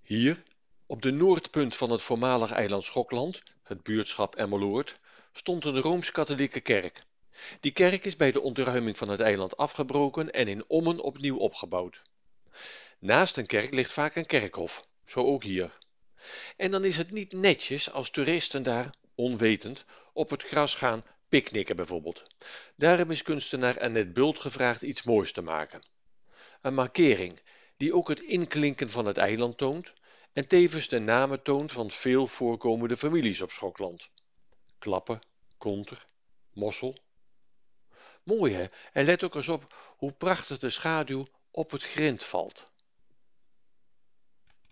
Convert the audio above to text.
Hier, op de noordpunt van het voormalig eiland Schokland, het buurtschap Emmeloord, stond een Rooms-Katholieke kerk. Die kerk is bij de ontruiming van het eiland afgebroken en in Ommen opnieuw opgebouwd. Naast een kerk ligt vaak een kerkhof, zo ook hier. En dan is het niet netjes als toeristen daar, onwetend, op het gras gaan picknicken bijvoorbeeld. Daarom is kunstenaar Annette Bult gevraagd iets moois te maken. Een markering die ook het inklinken van het eiland toont en tevens de namen toont van veel voorkomende families op Schokland. Klappen, Konter, Mossel. Mooi hè, en let ook eens op hoe prachtig de schaduw op het grind valt.